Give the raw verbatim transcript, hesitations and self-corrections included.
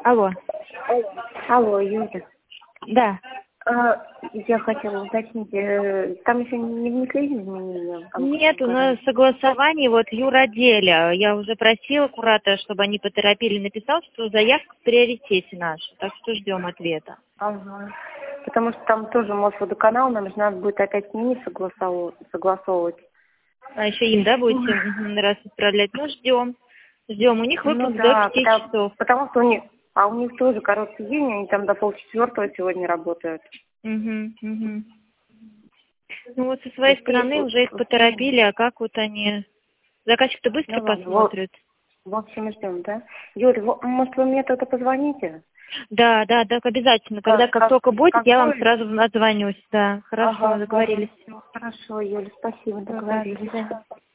Алло. Алло, Юля. Да. А, я хотела уточнить, э, там еще не внесли изменения? Нет, у нас согласование вот в юротделе. Я уже просила куратора, чтобы они поторопили. Написал, что заявка в приоритете наша. Так что ждем ответа. Ага. Потому что там тоже Мосводоканал, нам же надо будет опять с ними согласовывать. согласовывать. А еще им, да, будете мгм, раз отправлять? Ну, ждем. Ждем. У них выпуск Ну до да, пяти потому, часов. потому что у них, а у них тоже короткий день, они там до полчетвертого сегодня работают. Угу, угу. Ну вот со своей И ты, стороны уже их вот, поторопили, а как вот они... Заказчик-то быстро ну ладно, вот, посмотрит. в общем, ждем, да? Юль, во- может, вы мне тогда позвоните? Да, да, да, обязательно. Когда Как, как как, только будет, как я вам будет? сразу отзвонюсь. Да, хорошо, Ага, ага. договорились. Всё, хорошо, Юля, спасибо, Ну, да, до договорились. свидания.